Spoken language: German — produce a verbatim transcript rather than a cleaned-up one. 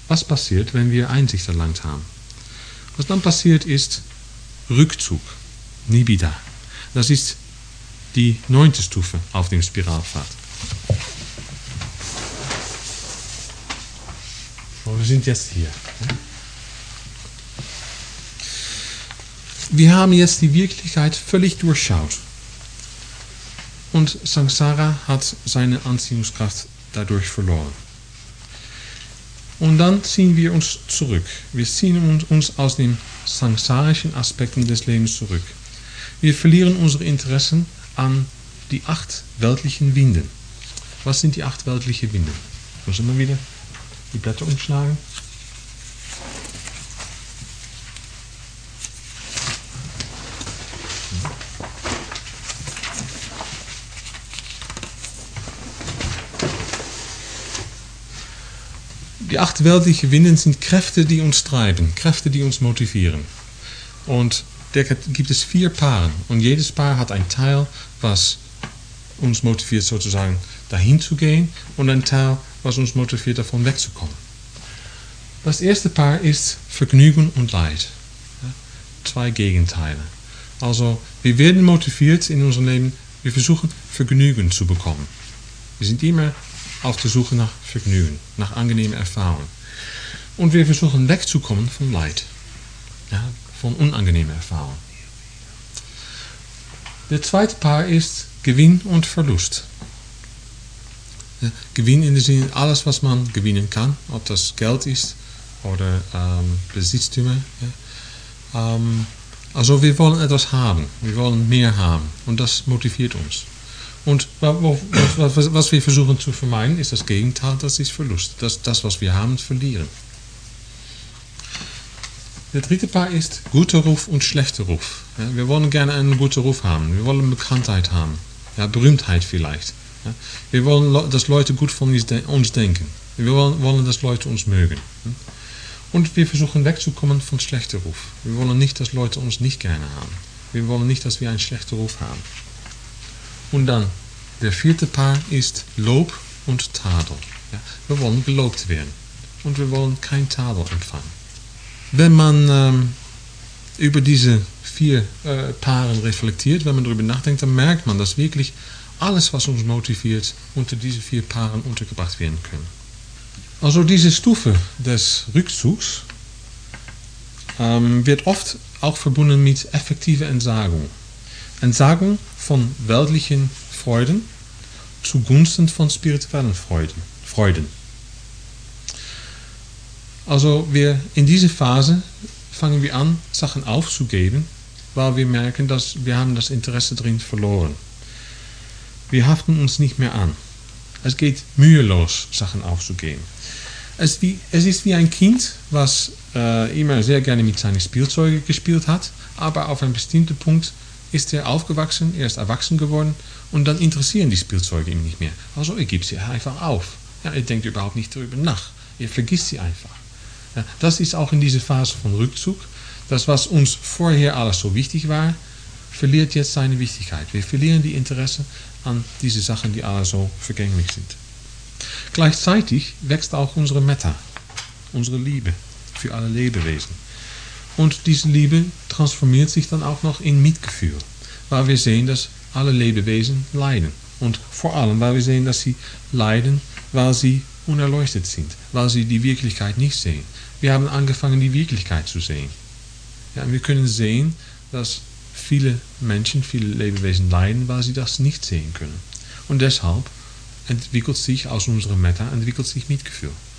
was passiert, wenn wir Einsicht erlangt haben? Was dann passiert ist Rückzug, Nibbida. Das ist die neunte Stufe auf dem Spiralpfad. Und wir sind jetzt hier. Wir haben jetzt die Wirklichkeit völlig durchschaut. Und Samsara hat seine Anziehungskraft dadurch verloren. Und dann ziehen wir uns zurück. Wir ziehen uns aus den samsarischen Aspekten des Lebens zurück. Wir verlieren unsere Interessen an die acht weltlichen Winden. Was sind die acht weltlichen Winden? Müssen wir wieder die Blätter umschlagen? Die acht weltlichen Winden sind Kräfte, die uns treiben, Kräfte, die uns motivieren. Und da gibt es vier Paaren. Und jedes Paar hat ein Teil, was uns motiviert, sozusagen dahin zu gehen, und ein Teil, was uns motiviert, davon wegzukommen. Das erste Paar ist Vergnügen und Leid. Zwei Gegenteile. Also, wir werden motiviert in unserem Leben, wir versuchen Vergnügen zu bekommen. Wir sind immer auf der Suche nach Vergnügen, nach angenehmen Erfahrungen. Und wir versuchen wegzukommen von Leid, ja, von unangenehmen Erfahrungen. Der zweite Paar ist Gewinn und Verlust. Ja, Gewinn in dem Sinne, alles was man gewinnen kann, ob das Geld ist oder ähm, Besitztümer. Ja. Ähm, also wir wollen etwas haben, wir wollen mehr haben und das motiviert uns. Und was wir versuchen zu vermeiden, ist das Gegenteil, das ist Verlust. Das, das was wir haben, verlieren. Der dritte Paar ist guter Ruf und schlechter Ruf. Ja, wir wollen gerne einen guten Ruf haben, wir wollen Bekanntheit haben, ja, Berühmtheit vielleicht. Ja. Wir wollen, dass Leute gut von uns denken. Wir wollen, wollen, dass Leute uns mögen. Und wir versuchen wegzukommen von schlechter Ruf. Wir wollen nicht, dass Leute uns nicht gerne haben. Wir wollen nicht, dass wir einen schlechten Ruf haben. Und dann, der vierte Paar ist Lob und Tadel. Ja, wir wollen gelobt werden. Und wir wollen kein Tadel empfangen. Wenn man ähm, über diese vier äh, Paaren reflektiert, wenn man darüber nachdenkt, dann merkt man, dass wirklich alles, was uns motiviert, unter diese vier Paaren untergebracht werden können. Also diese Stufe des Rückzugs ähm, wird oft auch verbunden mit effektiver Entsagung. Entsagung von weltlichen Freuden zugunsten von spirituellen Freuden. Freuden. Also wir in dieser Phase fangen wir an, Sachen aufzugeben, weil wir merken, dass wir haben das Interesse drin verloren. Wir haften uns nicht mehr an. Es geht mühelos, Sachen aufzugeben. Es, wie, es ist wie ein Kind, was äh, immer sehr gerne mit seinen Spielzeugen gespielt hat, aber auf einem bestimmten Punkt ist er aufgewachsen, er ist erwachsen geworden und dann interessieren die Spielzeuge ihm nicht mehr. Also er gibt sie einfach auf. Ja, er denkt überhaupt nicht darüber nach. Er vergisst sie einfach. Ja, das ist auch in dieser Phase von Rückzug. Das, was uns vorher alles so wichtig war, verliert jetzt seine Wichtigkeit. Wir verlieren die Interesse an diese Sachen, die alle so vergänglich sind. Gleichzeitig wächst auch unsere Metta, unsere Liebe für alle Lebewesen. Und diese Liebe transformiert sich dann auch noch in Mitgefühl, weil wir sehen, dass alle Lebewesen leiden. Und vor allem, weil wir sehen, dass sie leiden, weil sie unerleuchtet sind, weil sie die Wirklichkeit nicht sehen. Wir haben angefangen, die Wirklichkeit zu sehen. Ja, wir können sehen, dass viele Menschen, viele Lebewesen leiden, weil sie das nicht sehen können. Und deshalb entwickelt sich aus unserer Metta entwickelt sich Mitgefühl.